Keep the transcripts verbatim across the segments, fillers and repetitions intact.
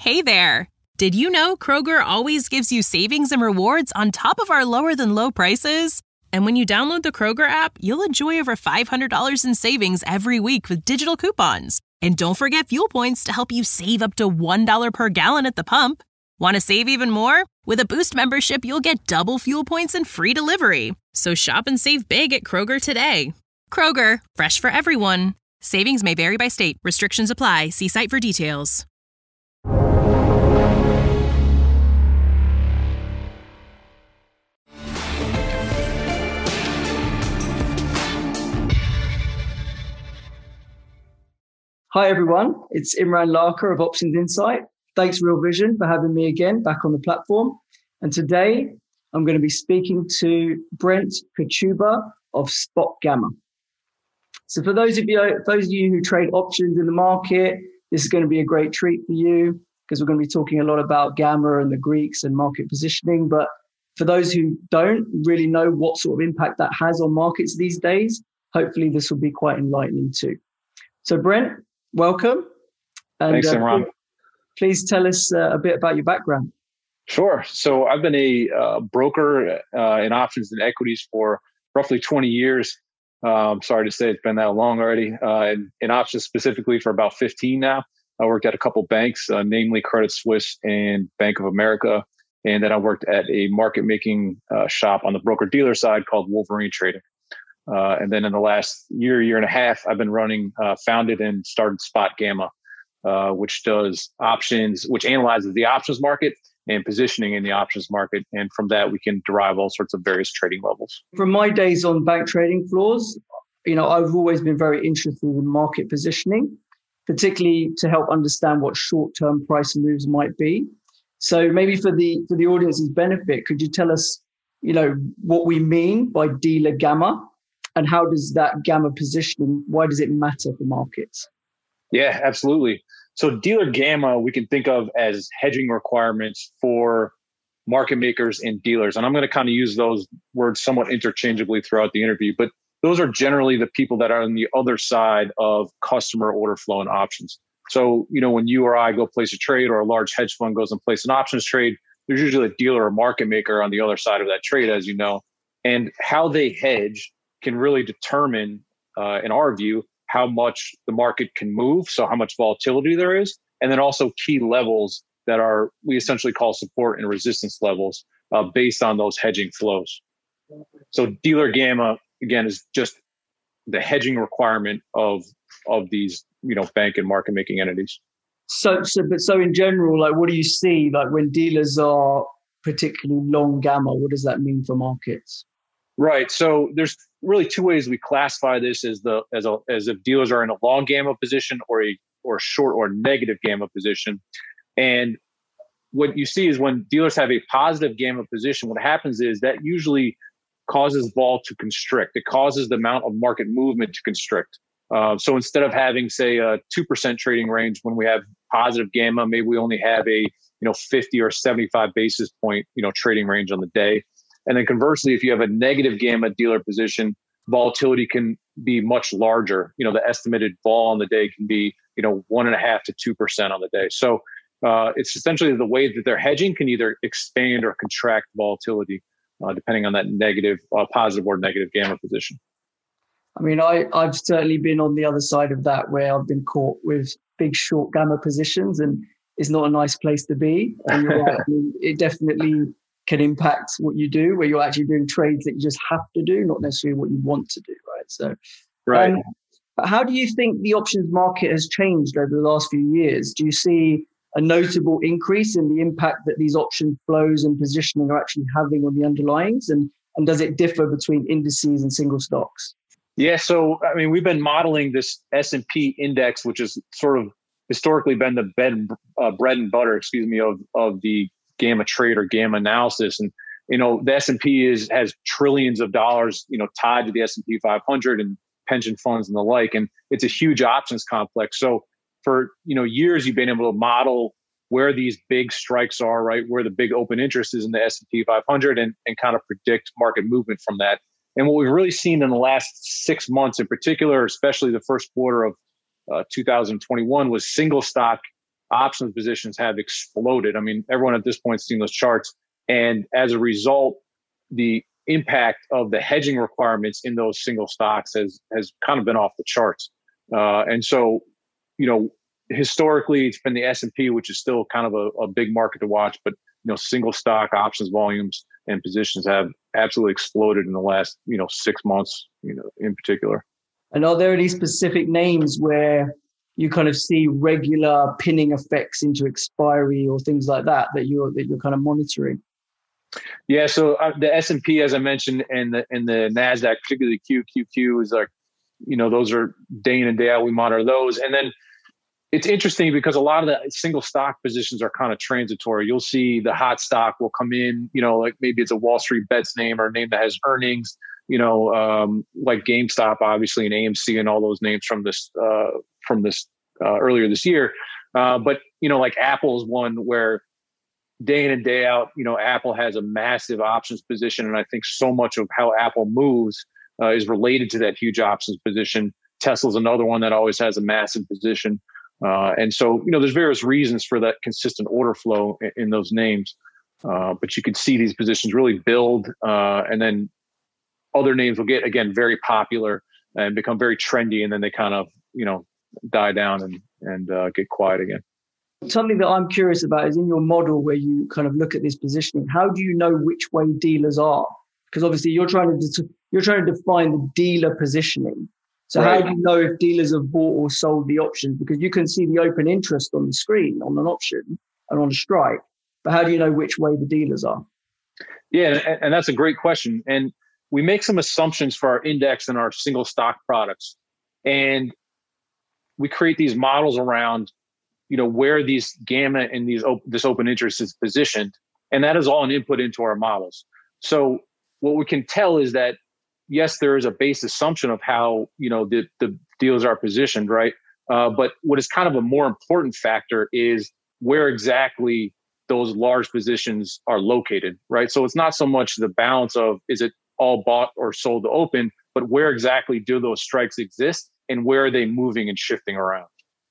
Hey there! Did you know Kroger always gives you savings and rewards on top of our lower than low prices? And when you download the Kroger app, you'll enjoy over five hundred dollars in savings every week with digital coupons. And don't forget fuel points to help you save up to one dollar per gallon at the pump. Want to save even more? With a Boost membership, you'll get double fuel points and free delivery. So shop and save big at Kroger today. Kroger, fresh for everyone. Savings may vary by state. Restrictions apply. See site for details. Hi everyone, it's Imran Larker of Options Insight. Thanks Real Vision for having me again back on the platform. And today I'm going to be speaking to Brent Kochuba of Spot Gamma. So for those of you, those of you who trade options in the market, this is going to be a great treat for you because we're going to be talking a lot about Gamma and the Greeks and market positioning. But for those who don't really know what sort of impact that has on markets these days, hopefully this will be quite enlightening too. So Brent, welcome. And, Thanks, Imran. Uh, please tell us uh, a bit about your background. Sure. So I've been a uh, broker uh, in options and equities for roughly twenty years. Um, sorry to say it's been that long already. Uh, in, in options specifically for about fifteen now. I worked at a couple banks, uh, namely Credit Suisse and Bank of America. And then I worked at a market making uh, shop on the broker dealer side called Wolverine Trading. Uh, and then in the last year, year and a half, I've been running, uh, founded and started Spot Gamma, uh, which does options, which analyzes the options market and positioning in the options market. And from that, we can derive all sorts of various trading levels. From my days on bank trading floors, you know, I've always been very interested in market positioning, particularly to help understand what short-term price moves might be. So maybe for the for the audience's benefit, could you tell us, you know, what we mean by dealer gamma? And how does that gamma positioning, why does it matter for markets? Yeah, absolutely. So dealer gamma, we can think of as hedging requirements for market makers and dealers. And I'm going to kind of use those words somewhat interchangeably throughout the interview, but those are generally the people that are on the other side of customer order flow and options. So, you know, when you or I go place a trade or a large hedge fund goes and place an options trade, there's usually a dealer or market maker on the other side of that trade, as you know, and how they hedge can really determine, uh, in our view, how much the market can move, so how much volatility there is, and then also key levels that are, we essentially call support and resistance levels uh, based on those hedging flows. So dealer gamma, again, is just the hedging requirement of of these, you know, bank and market making entities. So, so, but so in general, like, what do you see, like when dealers are particularly long gamma, what does that mean for markets? Right. So there's really two ways we classify this as the as a, as if dealers are in a long gamma position or a or short or negative gamma position. And what you see is when dealers have a positive gamma position, what happens is that usually causes vol to constrict. It causes the amount of market movement to constrict. Uh, so instead of having, say, a two percent trading range, when we have positive gamma, maybe we only have a, you know, fifty or seventy-five basis point, you know, trading range on the day. And then conversely, if you have a negative gamma dealer position, volatility can be much larger. You know, the estimated vol on the day can be, you know, one and a half to two percent on the day. So uh, it's essentially the way that they're hedging can either expand or contract volatility, uh, depending on that negative, uh, positive or negative gamma position. I mean, I, I've certainly been on the other side of that where I've been caught with big short gamma positions, and it's not a nice place to be. And you're right, I mean, it definitely can impact what you do, where you're actually doing trades that you just have to do, not necessarily what you want to do, right? So, right. Um, how do you think the options market has changed over the last few years? Do you see a notable increase in the impact that these option flows and positioning are actually having on the underlyings? And, and does it differ between indices and single stocks? Yeah, so, I mean, we've been modeling this S and P index, which has sort of historically been the bed, uh, bread and butter, excuse me, of, of the gamma trade or gamma analysis. And, you know, the S and P is has trillions of dollars, you know, tied to the S and P five hundred and pension funds and the like. And it's a huge options complex. So for, you know, years, you've been able to model where these big strikes are, right? Where the big open interest is in the S and P five hundred and, and kind of predict market movement from that. And what we've really seen in the last six months in particular, especially the first quarter of uh, two thousand twenty-one, was single stock options positions have exploded. I mean, everyone at this point has seen those charts. And as a result, the impact of the hedging requirements in those single stocks has has kind of been off the charts. Uh, and so, you know, historically, it's been the S and P, which is still kind of a, a big market to watch. But, you know, single stock options volumes and positions have absolutely exploded in the last, you know, six months, you know, in particular. And are there any specific names where you kind of see regular pinning effects into expiry or things like that that you're that you're kind of monitoring? Yeah, so uh, the S and P, as I mentioned, and the and the Nasdaq, particularly Q Q Q, is like, you know, those are day in and day out. We monitor those, and then it's interesting because a lot of the single stock positions are kind of transitory. You'll see the hot stock will come in, you know, like maybe it's a Wall Street Bets name or a name that has earnings, you know, um, like GameStop, obviously, and A M C and all those names from this uh, from this uh, earlier this year. Uh, but you know, like Apple is one where day in and day out, you know, Apple has a massive options position. And I think so much of how Apple moves uh, is related to that huge options position. Tesla's another one that always has a massive position. Uh, and so, you know, there's various reasons for that consistent order flow in, in those names. Uh, but you could see these positions really build. Uh, and then other names will get, again, very popular and become very trendy. And then they kind of, you know, die down and, and uh, get quiet again. Something that I'm curious about is in your model where you kind of look at this positioning, how do you know which way dealers are? Because obviously you're trying to de- you're trying to define the dealer positioning. So right. How do you know if dealers have bought or sold the options? Because you can see the open interest on the screen on an option and on a strike, but how do you know which way the dealers are? Yeah, and, and that's a great question. And we make some assumptions for our index and our single stock products, and we create these models around, you know, where these gamma and these op- this open interest is positioned, and that is all an input into our models. So what we can tell is that yes, there is a base assumption of how, you know, the the deals are positioned, right? Uh, but what is kind of a more important factor is where exactly those large positions are located, right? So it's not so much the balance of is it all bought or sold to open, but where exactly do those strikes exist and where are they moving and shifting around?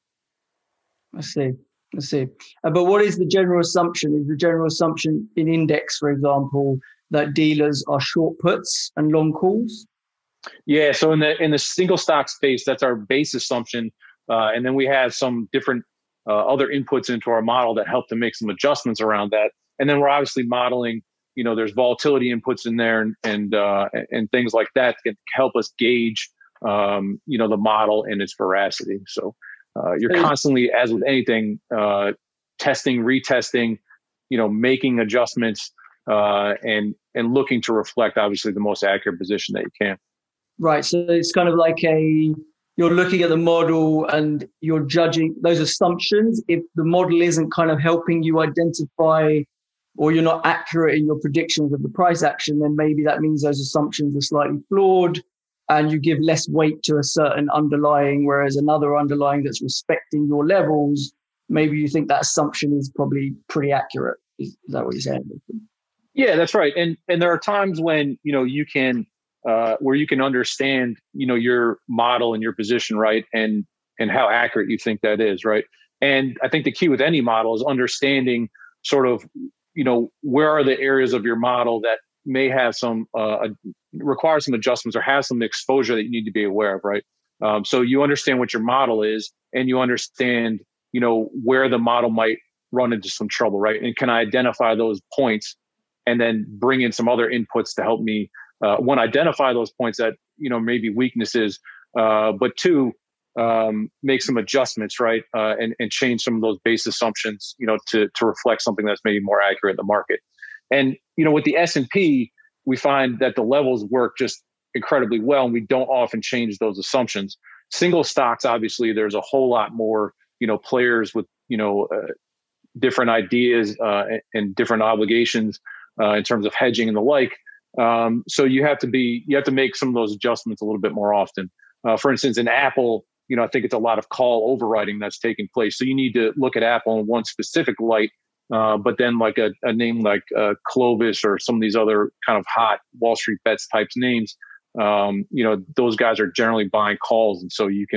I see. I see. Uh, but what is the general assumption? Is the general assumption in index, for example, that dealers are short puts and long calls? Yeah. So in the in the single stock space, that's our base assumption, uh, and then we have some different uh, other inputs into our model that help to make some adjustments around that. And then we're obviously modeling. You know, there's volatility inputs in there and and uh, and things like that that can help us gauge, um, you know, the model and its veracity. So. Uh, you're constantly, as with anything, uh, testing, retesting, you know, making adjustments, uh, and and looking to reflect, obviously, the most accurate position that you can. Right. So it's kind of like a you're looking at the model and you're judging those assumptions. If the model isn't kind of helping you identify, or you're not accurate in your predictions of the price action, then maybe that means those assumptions are slightly flawed. And you give less weight to a certain underlying, whereas another underlying that's respecting your levels, maybe you think that assumption is probably pretty accurate. Is, is that what you're saying? Yeah, that's right. And and there are times when, you know, you can, uh, where you can understand, you know, your model and your position, right? And, and how accurate you think that is, right? And I think the key with any model is understanding sort of, you know, where are the areas of your model that may have some, uh, require some adjustments or have some exposure that you need to be aware of, right? Um, so you understand what your model is and you understand, you know, where the model might run into some trouble, right? And can I identify those points and then bring in some other inputs to help me, uh, one, identify those points that, you know, maybe weaknesses, uh, but two, um, make some adjustments, right? Uh, and, and change some of those base assumptions, you know, to, to reflect something that's maybe more accurate in the market. And, you know, with the S and P, we find that the levels work just incredibly well, and we don't often change those assumptions. Single stocks, obviously, there's a whole lot more, you know, players with, you know, uh, different ideas uh, and different obligations uh, in terms of hedging and the like. Um, so you have to be, you have to make some of those adjustments a little bit more often. Uh, for instance, in Apple, you know, I think it's a lot of call overwriting that's taking place. So you need to look at Apple in one specific light. Uh, but then like a, a name like uh, Clovis or some of these other kind of hot Wall Street Bets types names, um, you know, those guys are generally buying calls. And so you can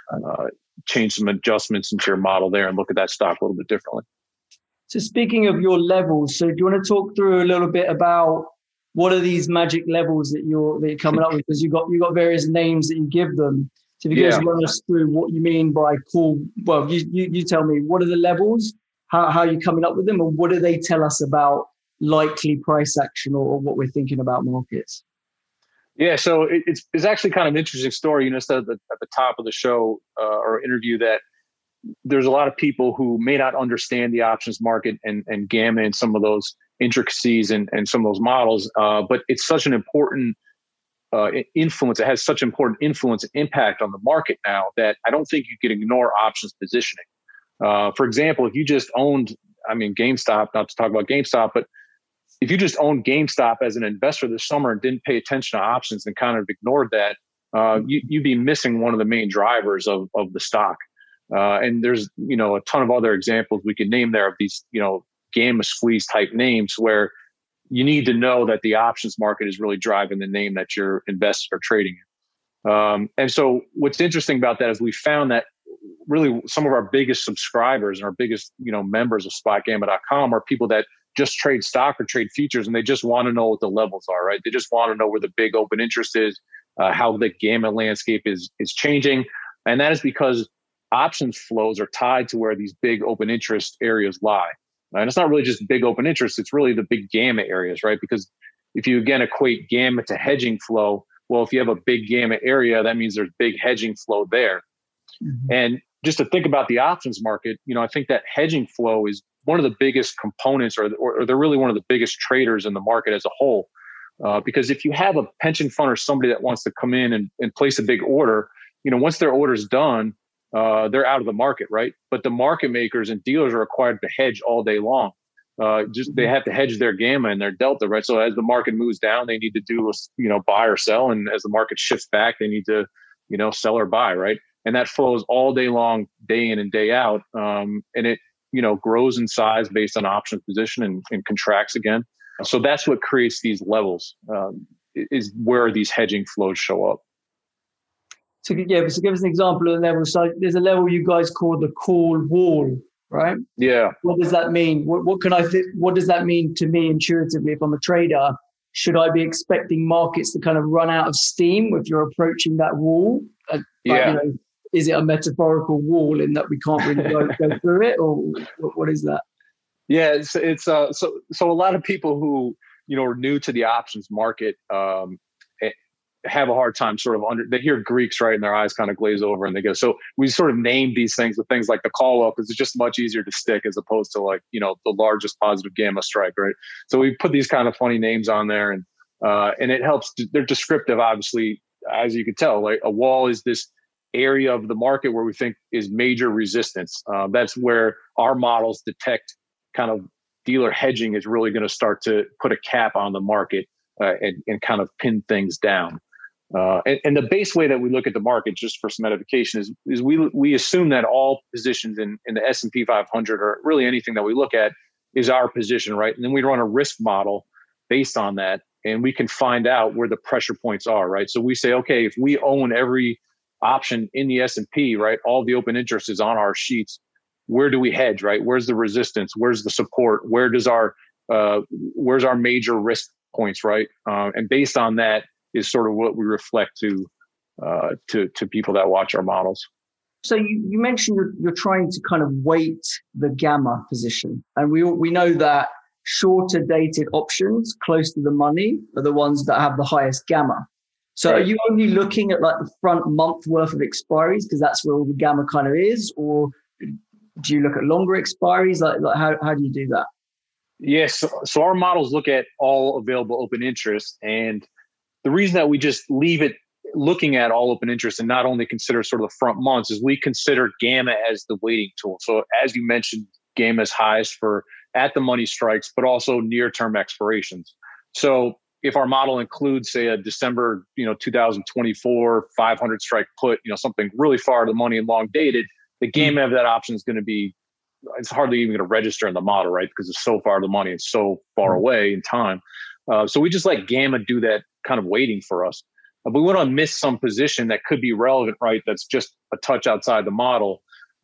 uh, change some adjustments into your model there and look at that stock a little bit differently. So speaking of your levels, so do you want to talk through a little bit about what are these magic levels that you're that you're coming up with? Because you got you got various names that you give them. So if you yeah. guys run us through what you mean by cool, well, you, you you tell me what are the levels, how how are you coming up with them, and what do they tell us about likely price action or, or what we're thinking about markets? Yeah, so it, it's it's actually kind of an interesting story. You know, said at the, at the top of the show uh, or interview that there's a lot of people who may not understand the options market and, and gamma and some of those intricacies and, and some of those models, uh, but it's such an important uh, influence. It has such important influence and impact on the market now that I don't think you can ignore options positioning. Uh, for example, if you just owned, I mean, GameStop, not to talk about GameStop, but if you just owned GameStop as an investor this summer and didn't pay attention to options and kind of ignored that, uh, you, you'd be missing one of the main drivers of, of the stock. Uh, and there's, you know, a ton of other examples we could name there of these, you know, gamma squeeze type names where you need to know that the options market is really driving the name that your investors are trading in. Um, and so what's interesting about that is we found that really some of our biggest subscribers and our biggest, you know, members of spot gamma dot com are people that just trade stock or trade futures, and they just want to know what the levels are, right? They just want to know where the big open interest is, uh, how the gamma landscape is is changing. And that is because options flows are tied to where these big open interest areas lie. And it's not really just big open interest, it's really the big gamma areas, right? Because if you again equate gamma to hedging flow, well, if you have a big gamma area, that means there's big hedging flow there. Mm-hmm. And just to think about the options market, you know, I think that hedging flow is one of the biggest components, or, or, or they're really one of the biggest traders in the market as a whole. Uh, because if you have a pension fund or somebody that wants to come in and, and place a big order, you know, once their order's done, uh, they're out of the market, right? But the market makers and dealers are required to hedge all day long. Uh, just they have to hedge their gamma and their delta, right? So as the market moves down, they need to do, you know, buy or sell, and as the market shifts back, they need to, you know, sell or buy, right? And that flows all day long, day in and day out, um, and it, you know, grows in size based on option position and, and contracts again. So that's what creates these levels, um, is where these hedging flows show up. So yeah, so give us an example of the level. So there's a level you guys call the call wall, right? Yeah. What does that mean? What, what can I th- What does that mean to me intuitively if I'm a trader? Should I be expecting markets to kind of run out of steam if you're approaching that wall? Uh, like, yeah. You know, is it a metaphorical wall in that we can't really go, go through it, or what, what is that? Yeah, it's, it's uh, so so a lot of people who, you know, are new to the options market um, have a hard time sort of under, they hear Greeks, right, and their eyes kind of glaze over and they go, so we sort of name these things with things like the call well because it's just much easier to stick as opposed to like, you know, the largest positive gamma strike, right? So we put these kind of funny names on there, and uh, and it helps. They're descriptive, obviously, as you can tell. Like a wall is this area of the market where we think is major resistance. Uh, that's where our models detect kind of dealer hedging is really going to start to put a cap on the market uh, and, and kind of pin things down. Uh, and, and the base way that we look at the market, just for some edification, is is we we assume that all positions in, in the S and P five hundred, or really anything that we look at, is our position, right? And then we run a risk model based on that, and we can find out where the pressure points are, right? So we say, okay, if we own every option in the S and P, right, all the open interest is on our sheets. Where do we hedge, right? Where's the resistance? Where's the support? Where does our uh, where's our major risk points, right? Uh, and based on that is sort of what we reflect to uh, to to people that watch our models. So you, you mentioned you're, you're trying to kind of weight the gamma position, and we we know that shorter dated options close to the money are the ones that have the highest gamma. So right. Are you only looking at like the front month worth of expiries because that's where all the gamma kind of is, or do you look at longer expiries? Like, like how how do you do that? Yes, so, so our models look at all available open interest, and the reason that we just leave it looking at all open interest and not only consider sort of the front months is we consider gamma as the weighting tool. So as you mentioned, gamma is highest for at the money strikes, but also near term expirations. So if our model includes, say, a December, you know, two thousand twenty-four five hundred strike put, you know, something really far to the money and long dated, the gamma of that option is going to be, it's hardly even going to register in the model, right? Because it's so far to the money, it's so far away in time. Uh, so we just let gamma do that kind of weighting for us. but we want to miss some position that could be relevant, right? That's just a touch outside the model.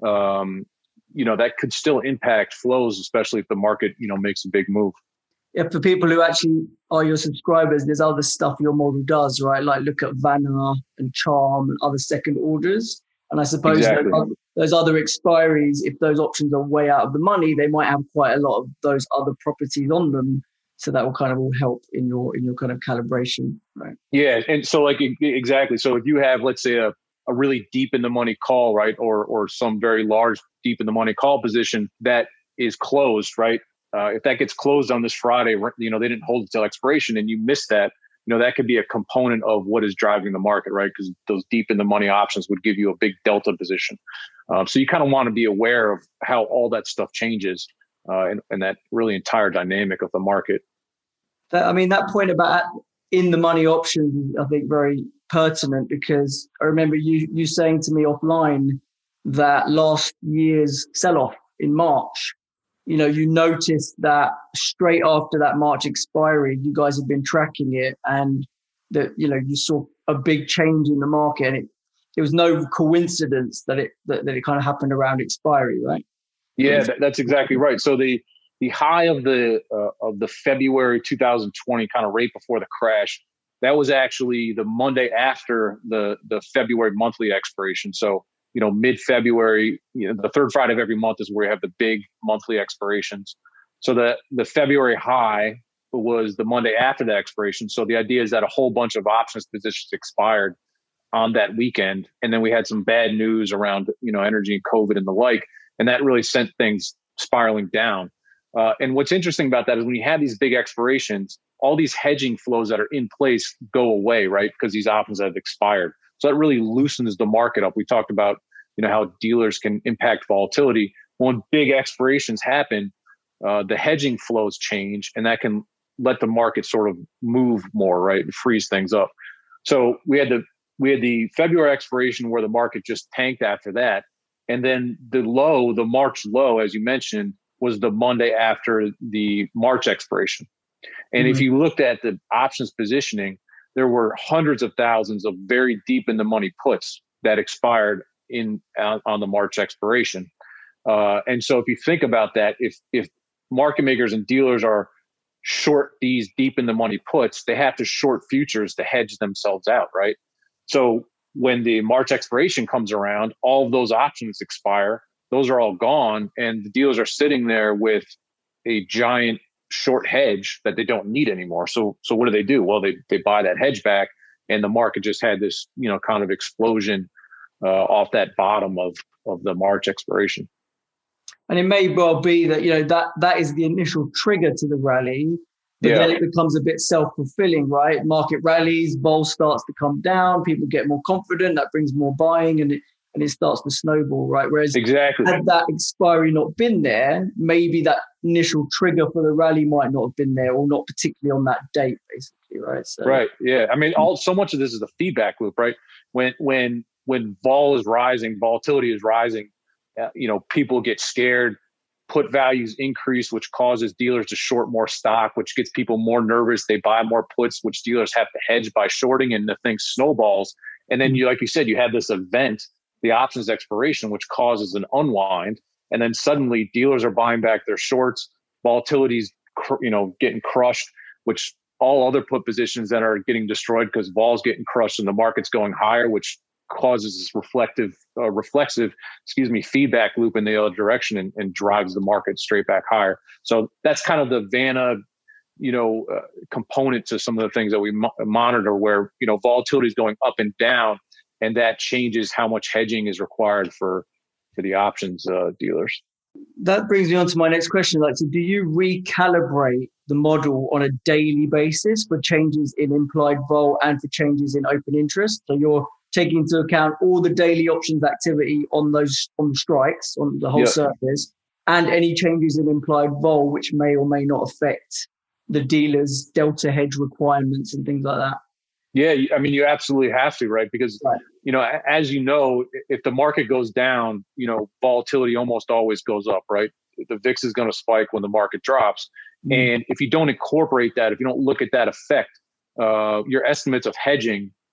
Um, you know, that could still impact flows, especially if the market, you know, makes a big move. Yeah, for people who actually are your subscribers, there's other stuff your model does, right? Like look at Vanna and Charm and other second orders. And I suppose exactly. those, those other expiries, if those options are way out of the money, they might have quite a lot of those other properties on them. So that will kind of all help in your in your kind of calibration, right? Yeah, and so like exactly. So if you have, let's say, a, a really deep in the money call, right, or or some very large deep in the money call position that is closed, right? Uh, if that gets closed on this Friday, you know, they didn't hold it till expiration, and you miss that, you know, that could be a component of what is driving the market, right? Because those deep in the money options would give you a big delta position. Um, so you kind of want to be aware of how all that stuff changes. Uh, and, and that really entire dynamic of the market. That, I mean, that point about in the money options is, I think, very pertinent, because I remember you you saying to me offline that last year's sell-off in March, you know, you noticed that straight after that March expiry, you guys had been tracking it, and that, you know, you saw a big change in the market, and it, it was no coincidence that it that, that it kind of happened around expiry, right? Yeah, that, that's exactly right. So the the high of the uh, of the February two thousand twenty, kind of right before the crash, that was actually the Monday after the the February monthly expiration. So, you know, mid-February, you know, the third Friday of every month is where you have the big monthly expirations. So the the February high was the Monday after the expiration. So the idea is that a whole bunch of options positions expired on that weekend, and then we had some bad news around, you know, energy and COVID and the like. And that really sent things spiraling down. Uh, and what's interesting about that is when you have these big expirations, all these hedging flows that are in place go away, right? Because these options have expired. So that really loosens the market up. We talked about, you know, how dealers can impact volatility. When big expirations happen, uh, the hedging flows change, and that can let the market sort of move more, right? And freeze things up. So we had the we had the February expiration where the market just tanked after that. And then the low, the March low, as you mentioned, was the Monday after the March expiration. And mm-hmm. if you looked at the options positioning, there were hundreds of thousands of very deep in the money puts that expired in on, on the March expiration. Uh, and so if you think about that, if if market makers and dealers are short these deep in the money puts, they have to short futures to hedge themselves out, right? So when the March expiration comes around, all of those options expire. Those are all gone, and the dealers are sitting there with a giant short hedge that they don't need anymore. So, so what do they do? Well, they they buy that hedge back, and the market just had this, you know, kind of explosion uh, off that bottom of of the March expiration. And it may well be that, you know, that that is the initial trigger to the rally. But yeah. then it becomes a bit self-fulfilling, right? Market rallies, vol starts to come down, people get more confident, that brings more buying, and it and it starts to snowball, right? Whereas exactly. had that expiry not been there, maybe that initial trigger for the rally might not have been there, or not particularly on that date, basically, right? So, right, yeah. I mean, all so much of this is a feedback loop, right? When when when vol is rising, volatility is rising, uh, you know, people get scared. Put values increase, which causes dealers to short more stock, which gets people more nervous. They buy more puts, which dealers have to hedge by shorting, and the thing snowballs. And then you, like you said, you have this event, the options expiration, which causes an unwind. And then suddenly dealers are buying back their shorts, volatility's, you know, getting crushed, which all other put positions that are getting destroyed because vol's getting crushed and the market's going higher, which causes this reflective, uh, reflexive, excuse me, feedback loop in the other direction, and, and drives the market straight back higher. So that's kind of the Vanna, you know, uh, component to some of the things that we mo- monitor, where, you know, volatility is going up and down, and that changes how much hedging is required for for the options uh, dealers. That brings me on to my next question. Like, so do you recalibrate the model on a daily basis for changes in implied vol and for changes in open interest? So you're taking into account all the daily options activity on those on the strikes on the whole yeah. surface, and any changes in implied vol which may or may not affect the dealer's delta hedge requirements and things like that. Yeah, I mean, you absolutely have to, right? Because, right. you know, as you know, if the market goes down, you know, volatility almost always goes up, right? The V I X is going to spike when the market drops. Mm. And if you don't incorporate that, if you don't look at that effect, uh, your estimates of hedging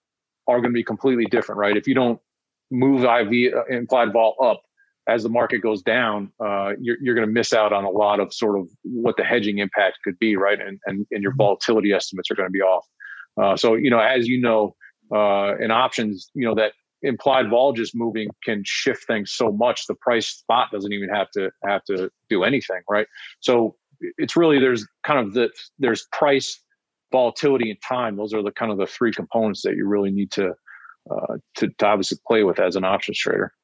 are going to be completely different, right? If you don't move I V uh, implied vol up as the market goes down, uh, you're, you're going to miss out on a lot of sort of what the hedging impact could be, right? And, and, and your volatility estimates are going to be off. Uh, so, you know, as you know, uh, in options, you know, that implied vol just moving can shift things so much. The price spot doesn't even have to have to do anything, right? So it's really, there's kind of the, there's price, volatility, and time. Those are the kind of the three components that you really need to, uh, to, to obviously play with as an options trader.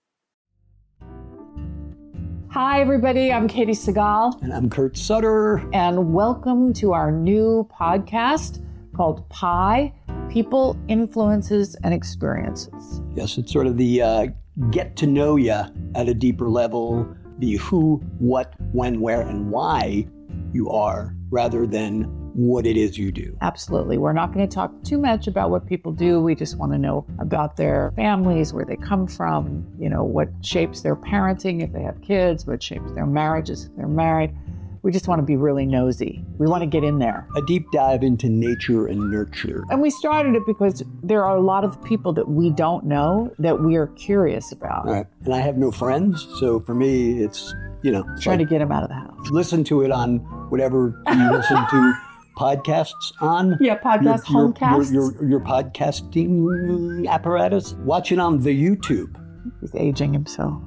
Hi, everybody. I'm Katie Segal. And I'm Kurt Sutter. And welcome to our new podcast called Pi, People, Influences, and Experiences. Yes, it's sort of the uh, get to know you at a deeper level, the who, what, when, where, and why you are, rather than what it is you do. Absolutely. We're not going to talk too much about what people do. We just want to know about their families, where they come from, you know, what shapes their parenting if they have kids, what shapes their marriages if they're married. We just want to be really nosy. We want to get in there. A deep dive into nature and nurture. And we started it because there are a lot of people that we don't know that we are curious about. All right. And I have no friends. So for me, it's, you know. Trying like, to get them out of the house. Listen to it on whatever you listen to podcasts on. Yeah, podcast, your, homecasts. Your, your, your podcasting apparatus. Watch it on the YouTube. He's aging himself.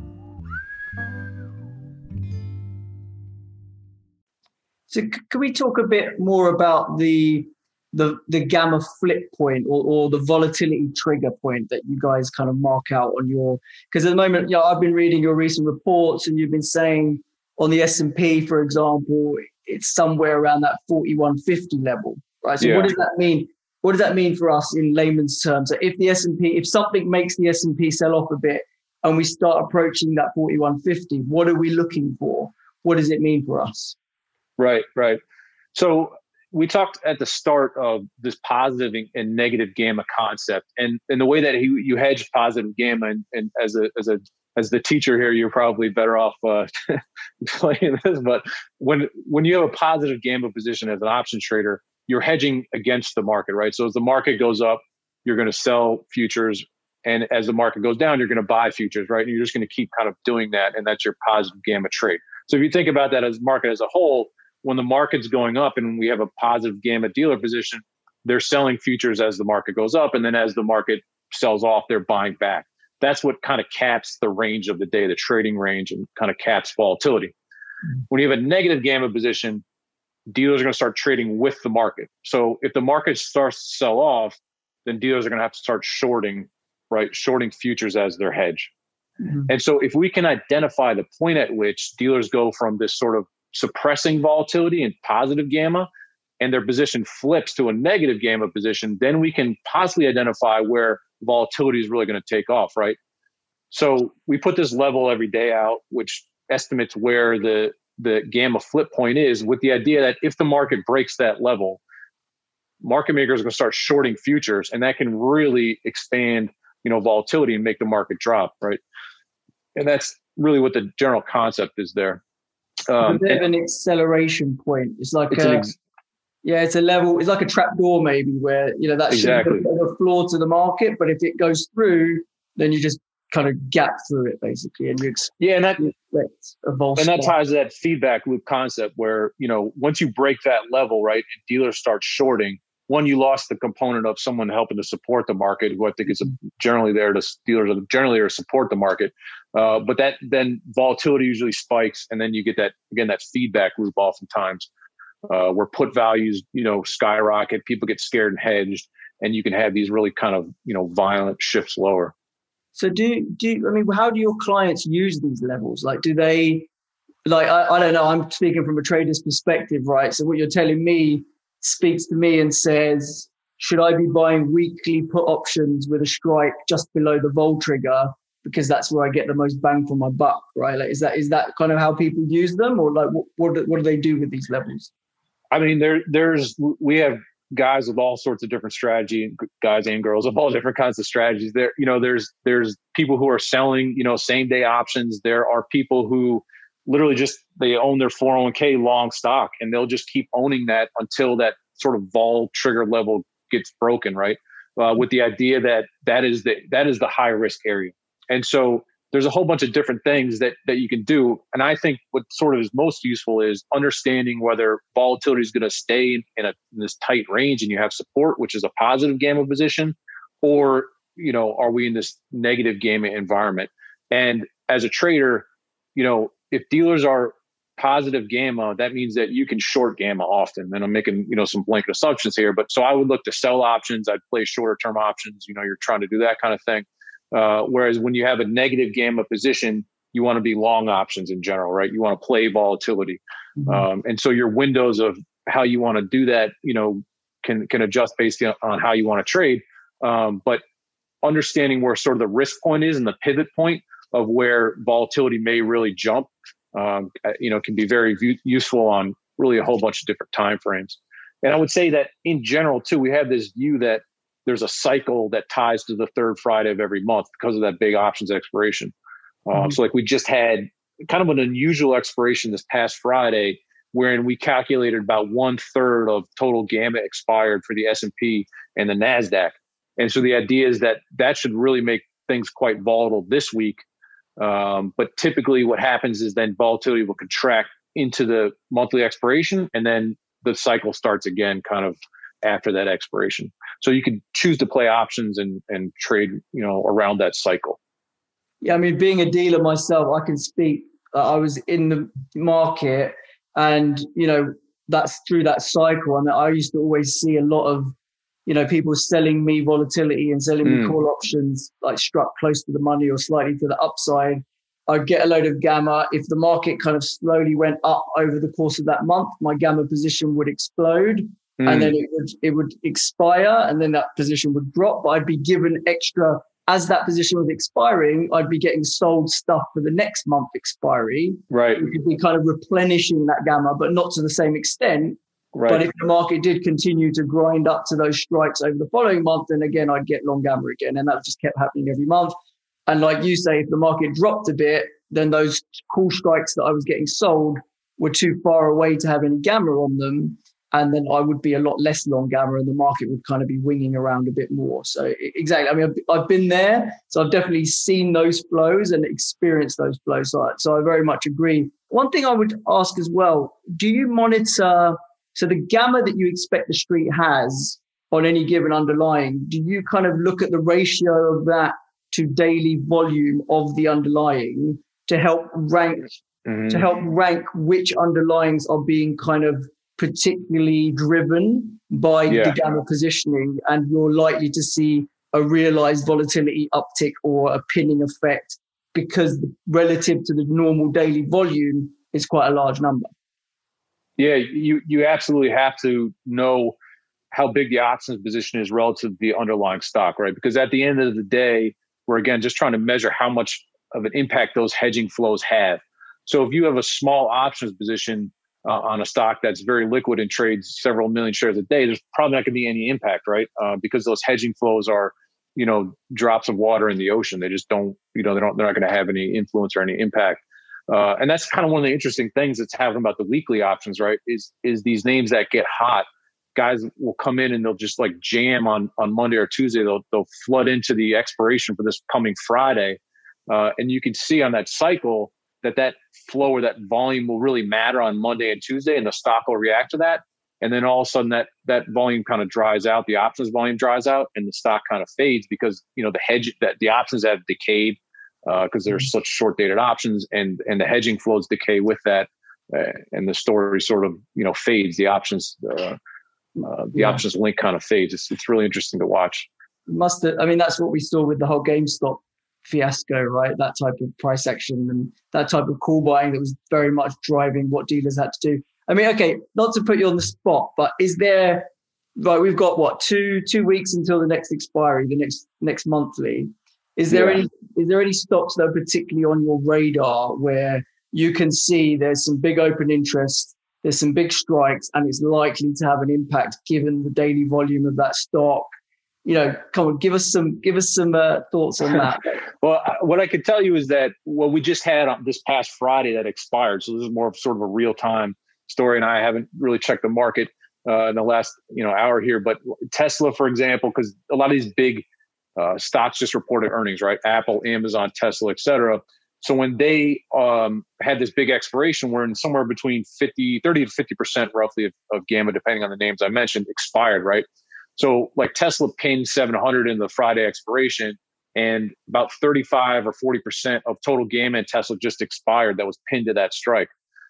So c- can we talk a bit more about the the the gamma flip point or, or the volatility trigger point that you guys kind of mark out on your, because at the moment, you know, I've been reading your recent reports and you've been saying on the S and P, for example, it's somewhere around that forty-one fifty level, right? So yeah. What does that mean? What does that mean for us in layman's terms? So if the S and P, if something makes the S and P sell off a bit and we start approaching that forty-one fifty, what are we looking for? What does it mean for us? Right, right. So we talked at the start of this positive and negative gamma concept, and, and the way that he, you hedge positive gamma, and, and as a as a as the teacher here, you're probably better off uh, explaining this. But when when you have a positive gamma position as an options trader, you're hedging against the market, right? So as the market goes up, you're going to sell futures, and as the market goes down, you're going to buy futures, right? And you're just going to keep kind of doing that, and that's your positive gamma trade. So if you think about that as market as a whole, when the market's going up and we have a positive gamma dealer position, they're selling futures as the market goes up. And then as the market sells off, they're buying back. That's what kind of caps the range of the day, the trading range, and kind of caps volatility. Mm-hmm. When you have a negative gamma position, dealers are going to start trading with the market. So if the market starts to sell off, then dealers are going to have to start shorting, right? Shorting futures as their hedge. Mm-hmm. And so if we can identify the point at which dealers go from this sort of suppressing volatility and positive gamma, and their position flips to a negative gamma position, then we can possibly identify where volatility is really going to take off, right? So we put this level every day out, which estimates where the, the gamma flip point is, with the idea that if the market breaks that level, market makers are going to start shorting futures, and that can really expand, you know, volatility and make the market drop, right? And that's really what the general concept is there. Um, a bit of an acceleration point. It's like it's a, ex- yeah, it's a level. It's like a trap door, maybe, where you know that's exactly a floor to the market. But if it goes through, then you just kind of gap through it, basically, and you expect, yeah, and that a vol and that ties to that feedback loop concept, where you know once you break that level, right, and dealers start shorting. One, you lost the component of someone helping to support the market, who I think is generally there to dealers are generally there to support the market. Uh, but that then volatility usually spikes, and then you get that again that feedback loop oftentimes uh, where put values you know skyrocket, people get scared and hedged, and you can have these really kind of you know violent shifts lower. So do do I mean how do your clients use these levels? Like do they like I, I don't know, I'm speaking from a trader's perspective, right? So what you're telling me speaks to me and says, should I be buying weekly put options with a strike just below the vol trigger because that's where I get the most bang for my buck, right? Like, is that is that kind of how people use them, or like what what do, what do they do with these levels? I mean, there there's we have guys with all sorts of different strategy, guys and girls of all different kinds of strategies. There, you know, there's there's people who are selling, you know, same day options. There are people who literally just they own their four oh one k long stock, and they'll just keep owning that until that sort of vol trigger level gets broken, right? uh, with the idea that that is the that is the high risk area. And so there's a whole bunch of different things that that you can do. And I think what sort of is most useful is understanding whether volatility is going to stay in, in, a, in this tight range and you have support, which is a positive gamma position, or, you know, are we in this negative gamma environment? And as a trader, you know, if dealers are positive gamma, that means that you can short gamma often. And I'm making, you know, some blanket assumptions here, but so I would look to sell options. I'd play shorter term options. You know, you're trying to do that kind of thing. Uh, whereas when you have a negative gamma position, you want to be long options in general, right? You want to play volatility. Mm-hmm. Um, and so your windows of how you want to do that, you know, can, can adjust based on how you want to trade. Um, but understanding where sort of the risk point is and the pivot point of where volatility may really jump, um, you know, can be very v- useful on really a whole bunch of different time frames. And I would say that in general too, we have this view that there's a cycle that ties to the third Friday of every month because of that big options expiration. Um, mm-hmm. So like we just had kind of an unusual expiration this past Friday, wherein we calculated about one third of total gamma expired for the S and P and the NASDAQ. And so the idea is that that should really make things quite volatile this week. Um, but typically what happens is then volatility will contract into the monthly expiration, and then the cycle starts again kind of after that expiration. So you could choose to play options and, and trade, you know, around that cycle. Yeah, I mean, being a dealer myself, I can speak. Uh, I was in the market, and you know, that's through that cycle. And I used to always see a lot of, you know, people selling me volatility and selling mm. me call options, like struck close to the money or slightly to the upside. I'd get a load of gamma. If the market kind of slowly went up over the course of that month, my gamma position would explode. Mm. And then it would it would expire, and then that position would drop. But I'd be given extra as that position was expiring. I'd be getting sold stuff for the next month expiry. Right, we could be kind of replenishing that gamma, but not to the same extent. Right. But if the market did continue to grind up to those strikes over the following month, then again I'd get long gamma again, and that just kept happening every month. And like you say, if the market dropped a bit, then those call strikes that I was getting sold were too far away to have any gamma on them. And then I would be a lot less long gamma, and the market would kind of be winging around a bit more. So exactly, I mean, I've, I've been there. So I've definitely seen those flows and experienced those flows. So I, so I very much agree. One thing I would ask as well, do you monitor, so the gamma that you expect the street has on any given underlying, do you kind of look at the ratio of that to daily volume of the underlying to help rank, mm-hmm. to help rank which underlyings are being kind of particularly driven by yeah. the gamma positioning, and you're likely to see a realized volatility uptick or a pinning effect because relative to the normal daily volume is quite a large number? Yeah, you you absolutely have to know how big the options position is relative to the underlying stock, right? Because at the end of the day, we're again just trying to measure how much of an impact those hedging flows have. So if you have a small options position uh, on a stock that's very liquid and trades several million shares a day, there's probably not going to be any impact, right? Uh, because those hedging flows are, you know, drops of water in the ocean. They just don't, you know, they don't, they're not going to have any influence or any impact. Uh, and that's kind of one of the interesting things that's happening about the weekly options, right? Is is these names that get hot, guys will come in and they'll just like jam on on Monday or Tuesday. They'll they'll flood into the expiration for this coming Friday, uh, and you can see on that cycle that that flow or that volume will really matter on Monday and Tuesday, and the stock will react to that. And then all of a sudden that that volume kind of dries out, the options volume dries out, and the stock kind of fades because, you know, the hedge that the options have decayed because uh, there's such short dated options, and and the hedging flows decay with that, uh, and the story sort of, you know, fades. The options uh, uh, the yeah. options link kind of fades. It's it's really interesting to watch. Must have, I mean, that's what we saw with the whole GameStop fiasco, right? That type of price action and that type of call buying that was very much driving what dealers had to do. I mean, okay, not to put you on the spot, but is there, right, we've got what, two two weeks until the next expiry, the next next monthly. Is there yeah. any is there any stocks that are particularly on your radar where you can see there's some big open interest, there's some big strikes, and it's likely to have an impact given the daily volume of that stock? You know, come on, give us some give us some uh, thoughts on that. Well, what I can tell you is that what we just had on this past Friday that expired. So this is more of sort of a real time story, and I haven't really checked the market. uh, in the last you know hour here. But Tesla, for example, because a lot of these big uh, stocks just reported earnings, right? Apple, Amazon, Tesla, et cetera. So when they um, had this big expiration, we're in somewhere between fifty, thirty to fifty percent roughly of, of gamma, depending on the names I mentioned, expired, right? So like Tesla pinned seven hundred in the Friday expiration, and about thirty-five or forty percent of total gamma in Tesla just expired that was pinned to that strike.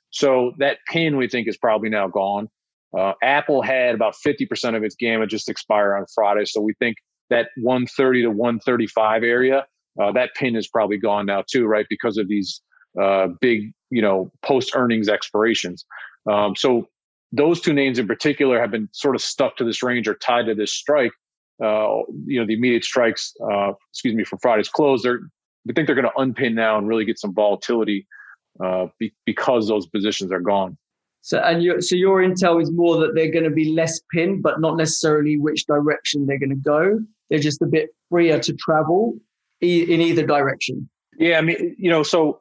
So that pin we think is probably now gone. Uh, Apple had about fifty percent of its gamma just expire on Friday. So we think that one thirty to one thirty-five area, Uh, that pin is probably gone now too, right? Because of these uh, big, you know, post-earnings expirations. Um, so those two names in particular have been sort of stuck to this range or tied to this strike. Uh, you know, the immediate strikes, uh, excuse me, from Friday's close. They're, we think they're going to unpin now and really get some volatility uh, be, because those positions are gone. So, and your, so your intel is more that they're going to be less pinned, but not necessarily which direction they're going to go. They're just a bit freer to travel in either direction. Yeah, I mean, you know, so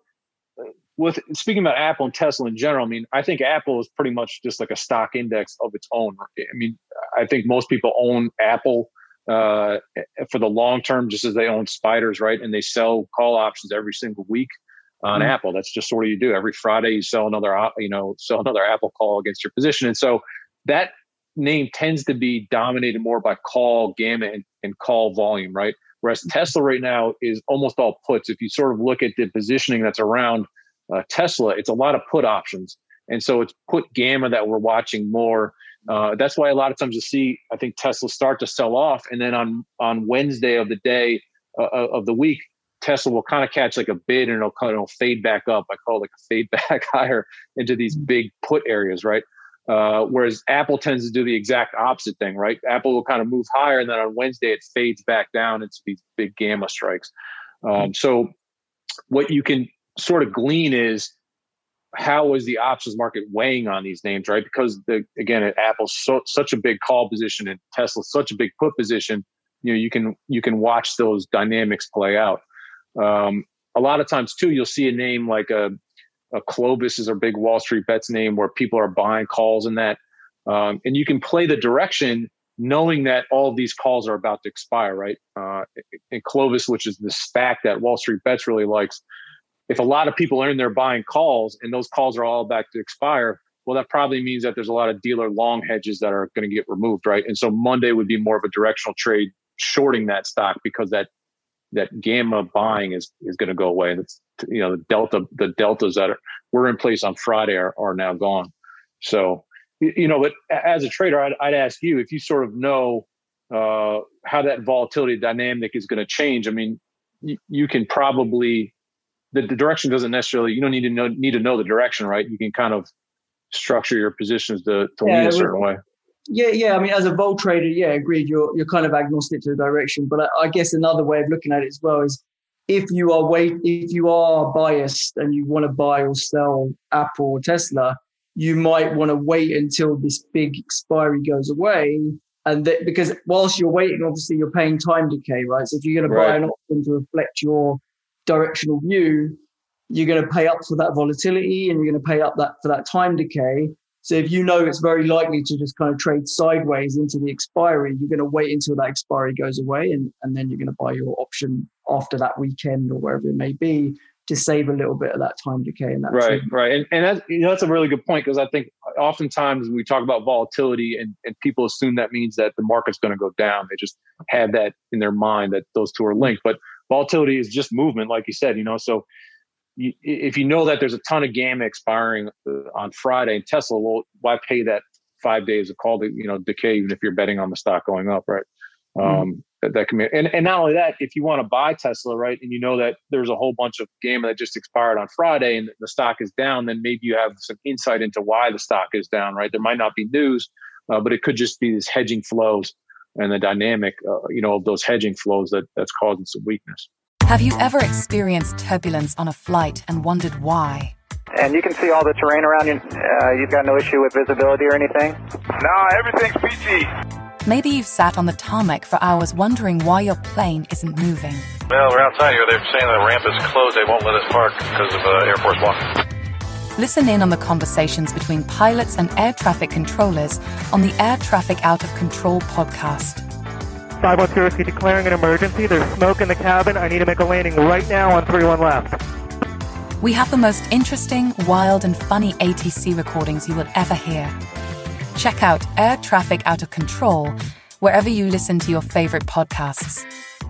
with speaking about Apple and Tesla in general, I mean, I think Apple is pretty much just like a stock index of its own. I mean, I think most people own Apple uh, for the long term, just as they own spiders, right? And they sell call options every single week on mm-hmm. Apple. That's just what you do. Every Friday, you sell another, you know, sell another Apple call against your position. And so that name tends to be dominated more by call gamma and, and call volume, right? Whereas Tesla right now is almost all puts. If you sort of look at the positioning that's around uh, Tesla, it's a lot of put options. And so it's put gamma that we're watching more. Uh, that's why a lot of times you see, I think Tesla start to sell off. And then on, on Wednesday of the day uh, of the week, Tesla will kind of catch like a bid and it'll kind of fade back up. I call it like a fade back higher into these big put areas, right? Uh, whereas Apple tends to do the exact opposite thing, right? Apple will kind of move higher, and then on Wednesday it fades back down into these big gamma strikes. Um, so what you can sort of glean is how is the options market weighing on these names, right? Because the, again, Apple's so, such a big call position and Tesla's such a big put position. You know, you can you can watch those dynamics play out. Um, a lot of times too, you'll see a name like a A Clovis is a big Wall Street Bets name where people are buying calls in that. Um, and you can play the direction knowing that all of these calls are about to expire, right? Uh, and Clovis, which is the SPAC that Wall Street Bets really likes, if a lot of people are in there buying calls and those calls are all about to expire, well, that probably means that there's a lot of dealer long hedges that are going to get removed, right? And so Monday would be more of a directional trade shorting that stock because that that gamma buying is is going to go away. And it's, you know, the delta, the deltas that are, were in place on Friday are, are now gone. So, you know, but as a trader, I'd, I'd ask you if you sort of know uh, how that volatility dynamic is going to change. I mean, you, you can probably, the, the direction doesn't necessarily, you don't need to know, need to know the direction, right? You can kind of structure your positions to, to yeah, lean a certain way. Yeah, yeah. I mean, as a vol trader, yeah, agreed. You're you're kind of agnostic to the direction. But I, I guess another way of looking at it as well is if you are wait, if you are biased and you want to buy or sell Apple or Tesla, you might want to wait until this big expiry goes away. And that, because whilst you're waiting, obviously you're paying time decay, right? So if you're going to buy right. an option to reflect your directional view, you're going to pay up for that volatility and you're going to pay up that for that time decay. So if you know it's very likely to just kind of trade sideways into the expiry, you're going to wait until that expiry goes away, and, and then you're going to buy your option after that weekend or wherever it may be to save a little bit of that time decay. And that right, trade. right, and and that's, you know, that's a really good point, because I think oftentimes when we talk about volatility and, and people assume that means that the market's going to go down. They just have that in their mind that those two are linked, but volatility is just movement, like you said. You know, so. You, if you know that there's a ton of gamma expiring on Friday in Tesla, well, why pay that five days of call to, you know, decay, even if you're betting on the stock going up, right? Mm-hmm. Um, that, that can be, and, and not only that, if you want to buy Tesla, right, and you know that there's a whole bunch of gamma that just expired on Friday and the stock is down, then maybe you have some insight into why the stock is down, right? There might not be news, uh, but it could just be these hedging flows and the dynamic, uh, you know, of those hedging flows that that's causing some weakness. Have you ever experienced turbulence on a flight and wondered why? And you can see all the terrain around you. Uh, you've got no issue with visibility or anything? No, everything's peachy. Maybe you've sat on the tarmac for hours wondering why your plane isn't moving. Well, we're outside here. They're saying the ramp is closed. They won't let us park because of uh, Air Force One. Listen in on the conversations between pilots and air traffic controllers on the Air Traffic Out of Control podcast. five one zero, declaring an emergency. There's smoke in the cabin. I need to make a landing right now on three one left. We have the most interesting, wild, and funny A T C recordings you will ever hear. Check out Air Traffic Out of Control wherever you listen to your favorite podcasts.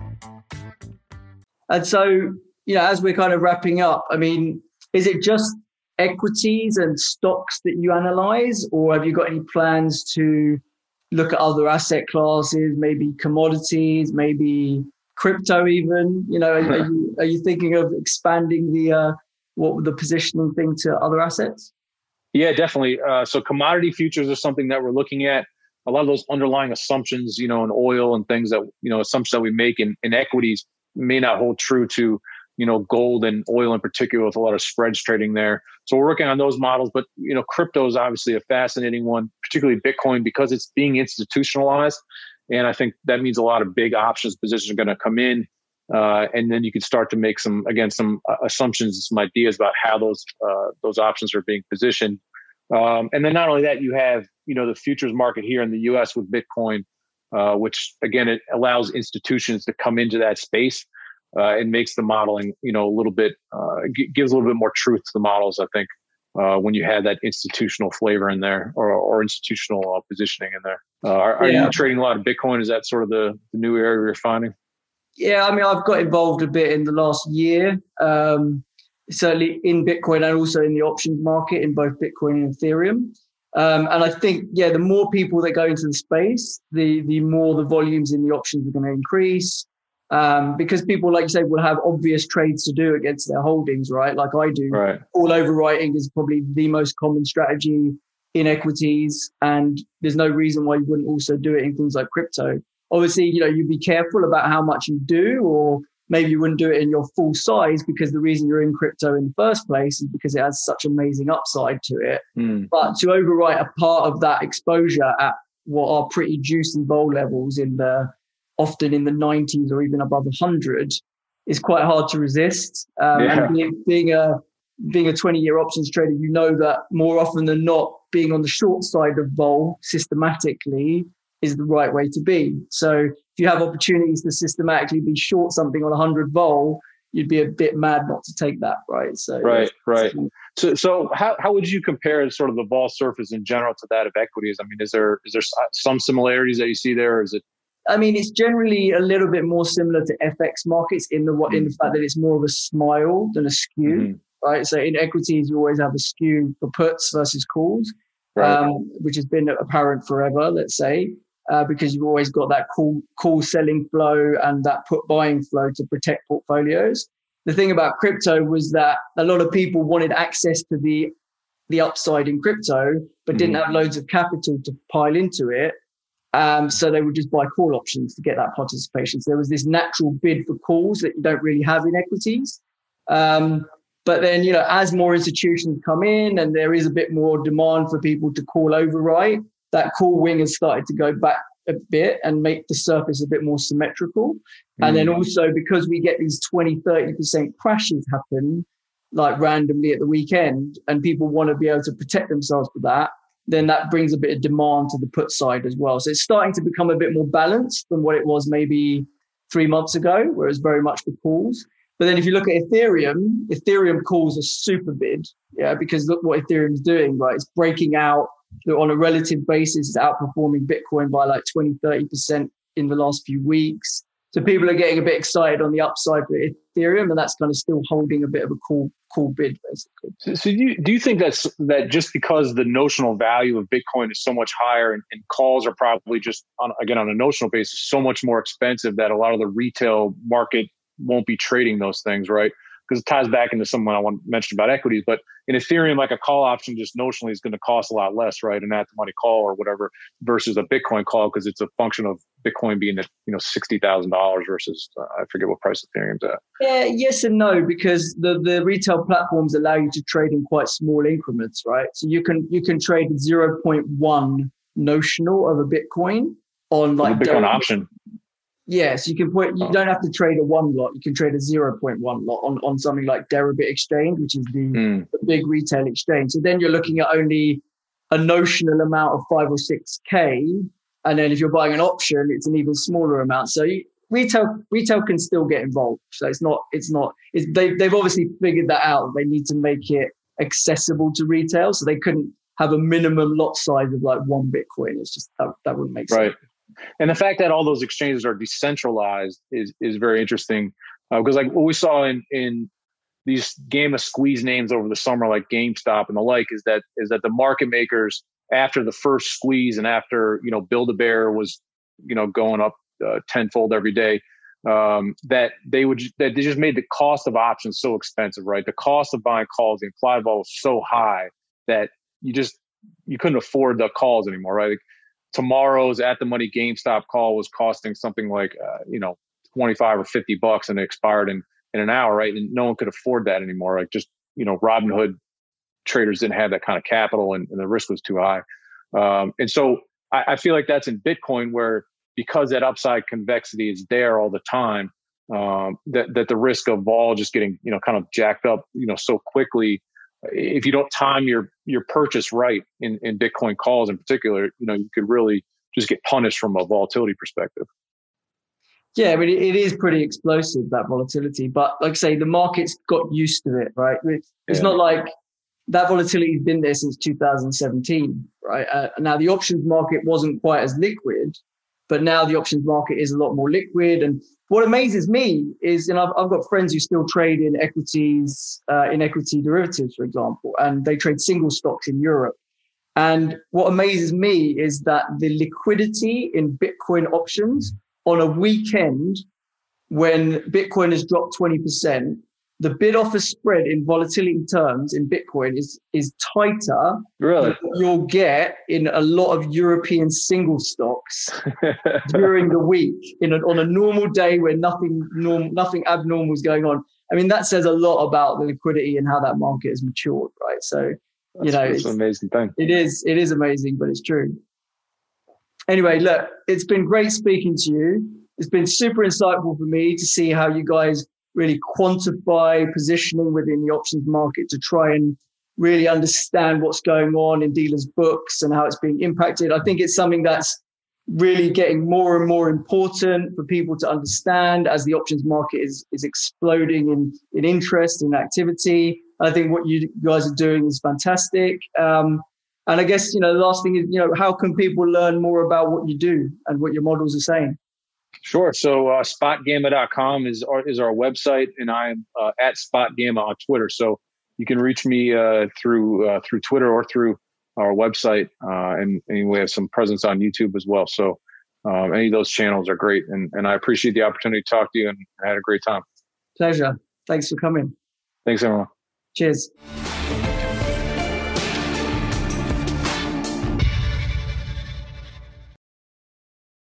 And so, you know, as we're kind of wrapping up, I mean, is it just equities and stocks that you analyze, or have you got any plans to look at other asset classes, maybe commodities, maybe crypto even? You know, are, are, you, are you thinking of expanding the uh, what the positioning thing to other assets? Yeah, definitely. Uh, so commodity futures are something that we're looking at. A lot of those underlying assumptions, you know, in oil and things that, you know, assumptions that we make in, in equities may not hold true to, you know, gold and oil in particular, with a lot of spreads trading there. So we're working on those models. But, you know, crypto is obviously a fascinating one, particularly Bitcoin, because it's being institutionalized. And I think that means a lot of big options positions are going to come in. Uh, and then you can start to make some, again, some uh, assumptions, some ideas about how those uh, those options are being positioned. Um, and then not only that, you have, you know, the futures market here in the U S with Bitcoin, uh, which, again, it allows institutions to come into that space. Uh, and makes the modeling, you know, a little bit, uh, g- gives a little bit more truth to the models, I think, uh, when you have that institutional flavor in there, or, or institutional uh, positioning in there. Uh, are, are yeah. you trading a lot of Bitcoin? Is that sort of the, the new area you're finding? Yeah, I mean, I've got involved a bit in the last year, um, certainly in Bitcoin and also in the options market in both Bitcoin and Ethereum. Um, and I think, yeah, the more people that go into the space, the the more the volumes in the options are going to increase. Um, because people, like you say, will have obvious trades to do against their holdings, right? Like I do. Right. All overwriting is probably the most common strategy in equities. And there's no reason why you wouldn't also do it in things like crypto. Obviously, you know, you'd be careful about how much you do, or maybe you wouldn't do it in your full size, because the reason you're in crypto in the first place is because it has such amazing upside to it. Mm. But to overwrite a part of that exposure at what are pretty juicy bowl levels in the often in the nineties or even above one hundred is quite hard to resist. Um, yeah. And being, being a being a twenty-year options trader, you know that more often than not, being on the short side of vol systematically is the right way to be. So if you have opportunities to systematically be short something on one hundred vol, you'd be a bit mad not to take that, right? So right, right. So, so how how would you compare sort of the vol surface in general to that of equities? I mean, is there is there some similarities that you see there, or is it? I mean, it's generally a little bit more similar to F X markets in the mm-hmm. in the fact that it's more of a smile than a skew, mm-hmm. right? So in equities, you always have a skew for puts versus calls, right. um, which has been apparent forever, let's say, uh, because you've always got that call call selling flow and that put buying flow to protect portfolios. The thing about crypto was that a lot of people wanted access to the the upside in crypto, but mm-hmm. didn't have loads of capital to pile into it. Um, so they would just buy call options to get that participation. So there was this natural bid for calls that you don't really have in equities. Um, but then, you know, as more institutions come in and there is a bit more demand for people to call overwrite, that call wing has started to go back a bit and make the surface a bit more symmetrical. Mm. And then also because we get these twenty, thirty percent crashes happen like randomly at the weekend, and people want to be able to protect themselves for that, then that brings a bit of demand to the put side as well. So it's starting to become a bit more balanced than what it was maybe three months ago, where it was very much for calls. But then if you look at Ethereum, Ethereum calls are super bid, yeah, because look what Ethereum's doing, right? It's breaking out on a relative basis, it's outperforming Bitcoin by like twenty, thirty percent in the last few weeks. So people are getting a bit excited on the upside for Ethereum, and that's kind of still holding a bit of a cool, cool bid, basically. So, so do you, do you think that's that just because the notional value of Bitcoin is so much higher, and, and calls are probably just on, again on a notional basis so much more expensive, that a lot of the retail market won't be trading those things, right? Because it ties back into something I want to mention about equities. But in Ethereum, like a call option just notionally is going to cost a lot less, right? An at-the-money call or whatever, versus a Bitcoin call, because it's a function of Bitcoin being at, you know, sixty thousand dollars versus, uh, I forget what price Ethereum's at. Yeah, yes and no, because the, the retail platforms allow you to trade in quite small increments, right? So you can you can trade zero point one notional of a Bitcoin on like a Bitcoin option. Yes, you can put. You don't have to trade a one lot. You can trade a zero point one lot on, on something like Deribit Exchange, which is the, mm. the big retail exchange. So then you're looking at only a notional amount of five or six k, and then if you're buying an option, it's an even smaller amount. So you, retail retail can still get involved. So it's not. It's not. It's, they they've obviously figured that out. They need to make it accessible to retail, so they couldn't have a minimum lot size of like one Bitcoin. It's just that, that wouldn't make sense. Right. And the fact that all those exchanges are decentralized is is very interesting, because uh, like what we saw in in these game of squeeze names over the summer, like GameStop and the like, is that is that the market makers, after the first squeeze and after, you know, Build-A-Bear was, you know, going up uh, tenfold every day, um, that they would that they just made the cost of options so expensive, right? The cost of buying calls, the implied vol was so high that you just you couldn't afford the calls anymore, right? Like, tomorrow's at the money GameStop call was costing something like, uh, you know, twenty-five or fifty bucks, and it expired in, in an hour, right? And no one could afford that anymore. Like, just, you know, Robinhood traders didn't have that kind of capital, and, and the risk was too high. Um, and so I, I feel like that's in Bitcoin, where because that upside convexity is there all the time, um, that, that the risk of vol just getting, you know, kind of jacked up, you know, so quickly, if you don't time your your purchase right in, in Bitcoin calls in particular, you know, you could really just get punished from a volatility perspective. Yeah, I mean, it, it is pretty explosive, that volatility. But like I say, the market's got used to it, right? It's yeah. not like that volatility has been there since two thousand seventeen, right? Uh, now, the options market wasn't quite as liquid, but now the options market is a lot more liquid. And what amazes me is, and I've, I've got friends who still trade in equities, uh, in equity derivatives, for example, and they trade single stocks in Europe. And what amazes me is that the liquidity in Bitcoin options on a weekend when Bitcoin has dropped twenty percent, the bid-offer spread in volatility terms in Bitcoin is is tighter really? than what you'll get in a lot of European single stocks during the week in a, on a normal day where nothing norm, nothing abnormal is going on. I mean, that says a lot about the liquidity and how that market has matured, right? So, that's, you know, it's an amazing thing. It is, it is amazing, but it's true. Anyway, look, it's been great speaking to you. It's been super insightful for me to see how you guys really quantify positioning within the options market to try and really understand what's going on in dealers' books and how it's being impacted. I think it's something that's really getting more and more important for people to understand as the options market is, is exploding in, in interest and activity. I think what you guys are doing is fantastic. Um, and I guess, you know, the last thing is, you know, how can people learn more about what you do and what your models are saying? Sure. So uh, spot gamma dot com is our, is our website, and I'm uh, at SpotGamma on Twitter. So you can reach me uh, through uh, through Twitter or through our website, uh, and, and we have some presence on YouTube as well. So um, any of those channels are great, and, and I appreciate the opportunity to talk to you, and I had a great time. Pleasure. Thanks for coming. Thanks, everyone. Cheers.